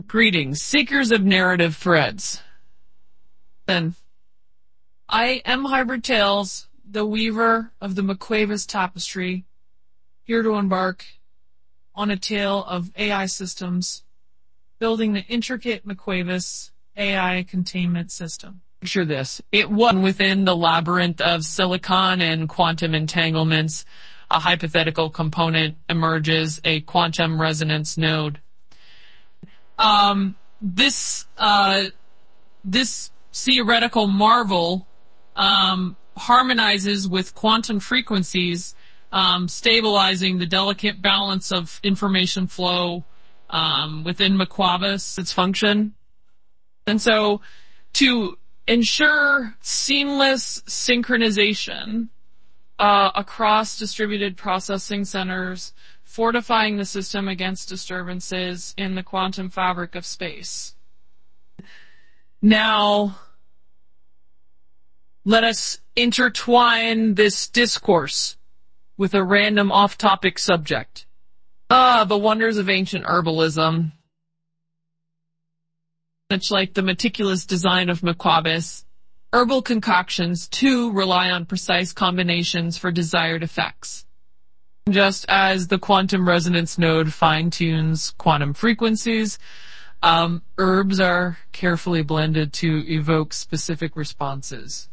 Greetings, seekers of narrative threads. Then, I am Hybrid Tales, the weaver of the McQuavis tapestry, here to embark on a tale of AI systems, building the intricate McQuavis AI containment system. Picture this. It was within the labyrinth of silicon and quantum entanglements. A hypothetical component emerges, a quantum resonance node. This theoretical marvel harmonizes with quantum frequencies, stabilizing the delicate balance of information flow within McQuavis, its function. And so, to ensure seamless synchronization across distributed processing centers, fortifying the system against disturbances in the quantum fabric of space. Now, let us intertwine this discourse with a random off-topic subject. The wonders of ancient herbalism. Much like the meticulous design of McQuavis, herbal concoctions too rely on precise combinations for desired effects. Just as the quantum resonance node fine-tunes quantum frequencies, herbs are carefully blended to evoke specific responses.